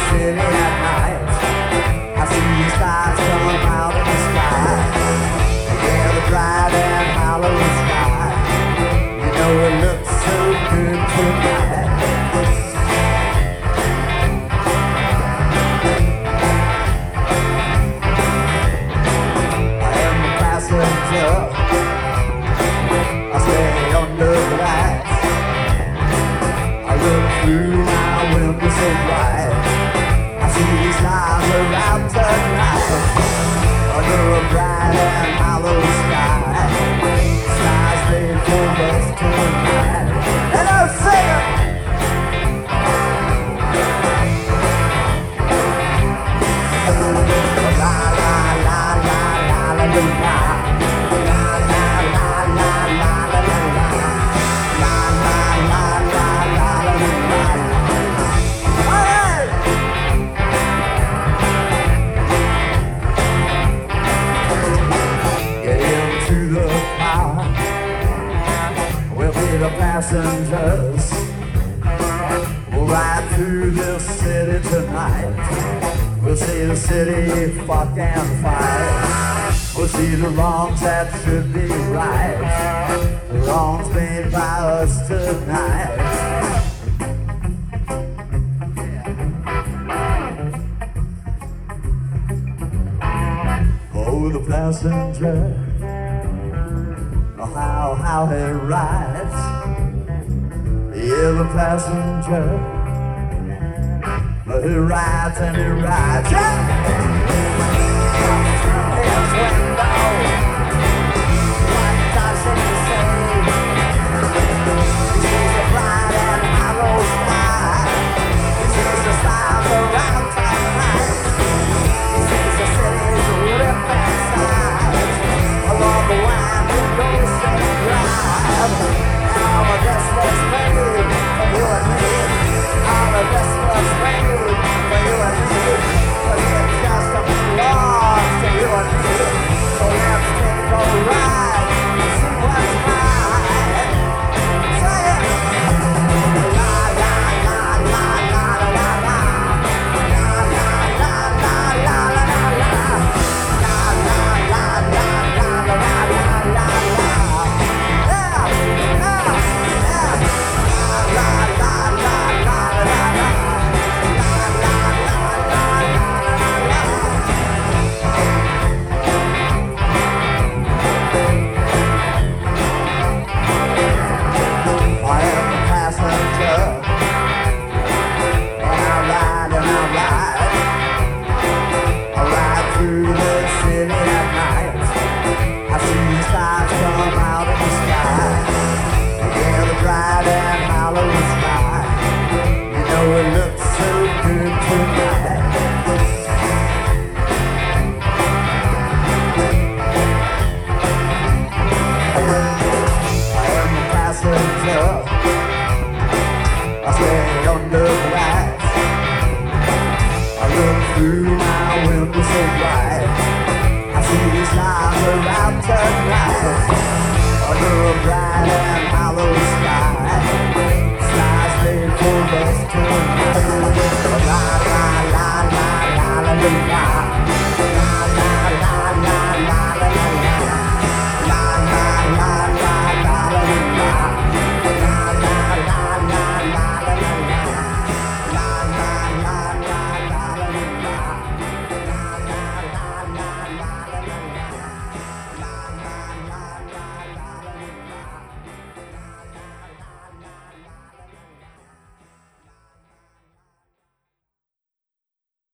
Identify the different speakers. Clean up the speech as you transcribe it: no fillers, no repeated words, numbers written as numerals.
Speaker 1: city at night. I see the stars come out of the sky. Yeah, the bright and hollow sky. You know it looks so good tonight. I am the passenger. I stay under the lights. I look through my window so bright. I see the stars around tonight. Under a bright and hollow sky. Stars made for us tonight. And I'm singing. La la la la la la la la. La la la la la la la la. La la la la la la la la. All right. Get into the car. We'll be the passengers. We'll ride through this city tonight. We'll see the city fuck and fight. We'll see the wrongs that should be right. The wrongs made by us tonight. Oh, the passenger, oh, how he rides. Yeah, the passenger, but he rides and he rides. Yeah! His window, what does he say? He sees the bright and hollow sky. He sees the stars around tonight. He sees the city's rip inside. Along the winding ocean drive. And all of this was made for you and me. All of this was made for you and me. But it just belongs to you and me. So let's take a ride and see what's right. Say it! La la la la la la la. La la la la la la la la. La la la la la la la la la. Yeah, yeah, yeah. La la la la la la la. I am the passenger, and I ride and I ride. I ride through the city at night. I see the stars come out of the sky. Yeah, the bright and hollow sky. You know it looks so good tonight. I am the passenger. I stay under the lights. I look through my window so bright. I see the stars around tonight. Under a bright and hollow sky.